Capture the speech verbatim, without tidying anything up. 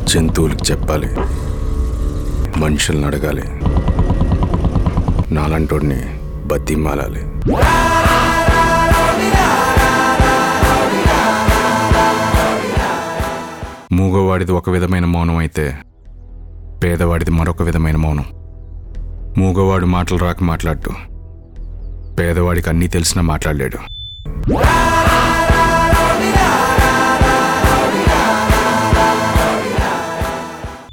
జంతువులకు చెప్పాలి, మనుషులను అడగాలి, నాలంటోడిని బతిమాలాలి. మూగవాడిది ఒక విధమైన మౌనం అయితే పేదవాడిది మరొక విధమైన మౌనం. మూగవాడు మాటలు రాక మాట్లాడుతూ పేదవాడికి అన్నీ తెలిసినా మాట్లాడలేడు.